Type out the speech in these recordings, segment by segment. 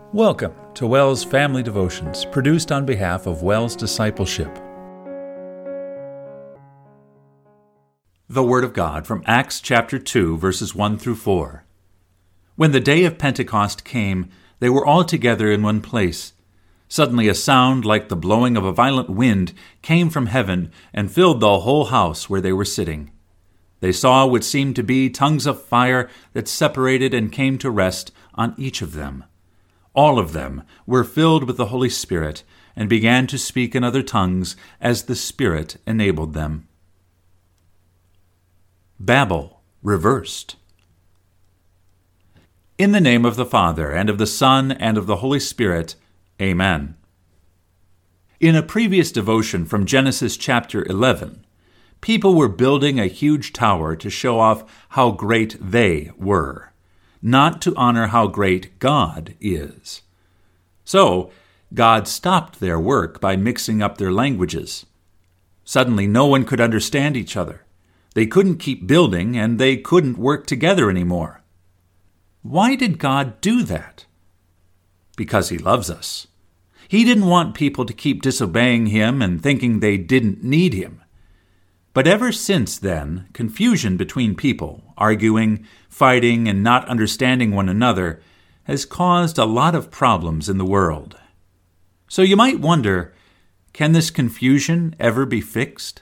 Welcome to WELS Family Devotions, produced on behalf of WELS Discipleship. The Word of God from Acts chapter 2, verses 1 through 4. When the day of Pentecost came, they were all together in one place. Suddenly a sound like the blowing of a violent wind came from heaven and filled the whole house where they were sitting. They saw what seemed to be tongues of fire that separated and came to rest on each of them. All of them were filled with the Holy Spirit and began to speak in other tongues as the Spirit enabled them. Babel reversed. In the name of the Father, and of the Son, and of the Holy Spirit, Amen. In a previous devotion from Genesis chapter 11, people were building a huge tower to show off how great they were, not to honor how great God is. So, God stopped their work by mixing up their languages. Suddenly, no one could understand each other. They couldn't keep building, and they couldn't work together anymore. Why did God do that? Because He loves us. He didn't want people to keep disobeying Him and thinking they didn't need Him. But ever since then, confusion between people, arguing, fighting, and not understanding one another, has caused a lot of problems in the world. So you might wonder, can this confusion ever be fixed?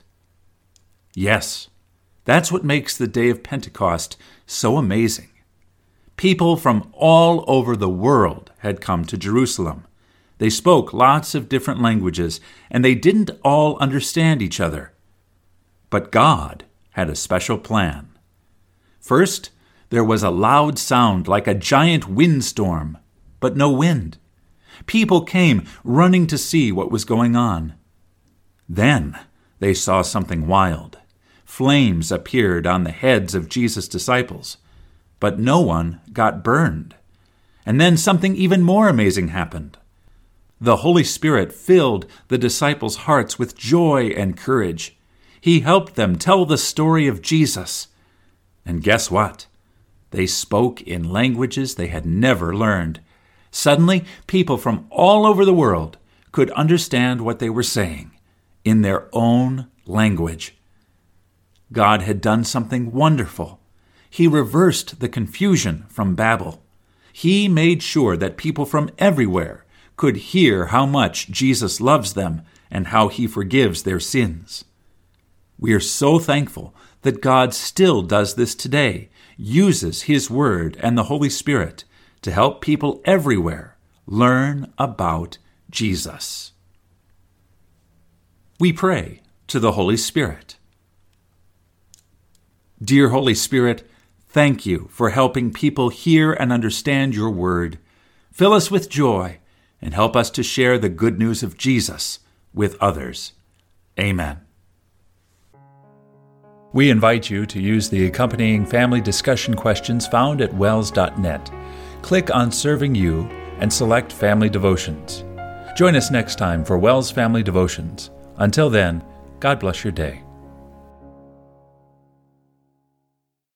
Yes, that's what makes the day of Pentecost so amazing. People from all over the world had come to Jerusalem. They spoke lots of different languages, and they didn't all understand each other. But God had a special plan. First, there was a loud sound like a giant windstorm, but no wind. People came running to see what was going on. Then they saw something wild. Flames appeared on the heads of Jesus' disciples, but no one got burned. And then something even more amazing happened. The Holy Spirit filled the disciples' hearts with joy and courage. He helped them tell the story of Jesus. And guess what? They spoke in languages they had never learned. Suddenly, people from all over the world could understand what they were saying in their own language. God had done something wonderful. He reversed the confusion from Babel. He made sure that people from everywhere could hear how much Jesus loves them and how He forgives their sins. We are so thankful that God still does this today, uses His Word and the Holy Spirit to help people everywhere learn about Jesus. We pray to the Holy Spirit. Dear Holy Spirit, thank you for helping people hear and understand your Word. Fill us with joy and help us to share the good news of Jesus with others. Amen. We invite you to use the accompanying family discussion questions found at wels.net. Click on Serving You and select Family Devotions. Join us next time for WELS Family Devotions. Until then, God bless your day.